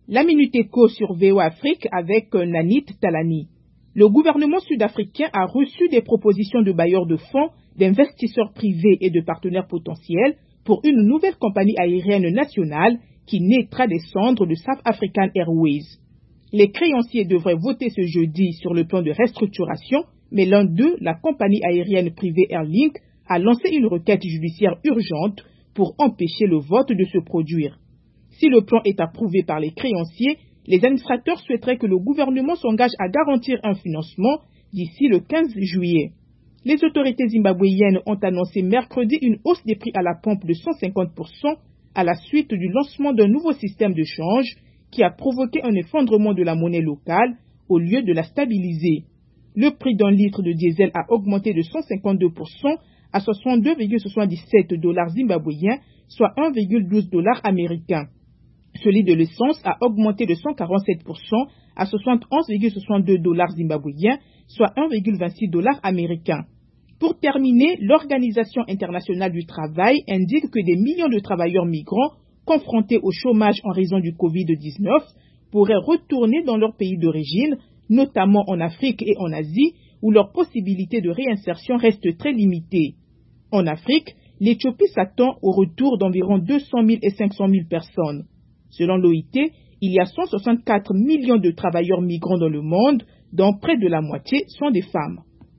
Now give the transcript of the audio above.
La Minute Éco sur VOA Afrique avec Nanit Talani. Le gouvernement sud-africain a reçu des propositions de bailleurs de fonds, d'investisseurs privés et de partenaires potentiels pour une nouvelle compagnie aérienne nationale qui naîtra des cendres de South African Airways. Les créanciers devraient voter ce jeudi sur le plan de restructuration, mais l'un d'eux, la compagnie aérienne privée Airlink, a lancé une requête judiciaire urgente pour empêcher le vote de se produire. Si le plan est approuvé par les créanciers, les administrateurs souhaiteraient que le gouvernement s'engage à garantir un financement d'ici le 15 juillet. Les autorités zimbabwéennes ont annoncé mercredi une hausse des prix à la pompe de 150% à la suite du lancement d'un nouveau système de change qui a provoqué un effondrement de la monnaie locale au lieu de la stabiliser. Le prix d'un litre de diesel a augmenté de 152% à 62,77 $ zimbabwéens, soit 1,12 $ américains. Celui de l'essence a augmenté de 147% à 71,62 $ zimbabwéens, soit 1,26 $ américains. Pour terminer, l'Organisation internationale du travail indique que des millions de travailleurs migrants confrontés au chômage en raison du Covid-19 pourraient retourner dans leur pays d'origine, notamment en Afrique et en Asie, où leurs possibilités de réinsertion restent très limitées. En Afrique, l'Éthiopie s'attend au retour d'environ 200 000 et 500 000 personnes. Selon l'OIT, il y a 164 millions de travailleurs migrants dans le monde, dont près de la moitié sont des femmes.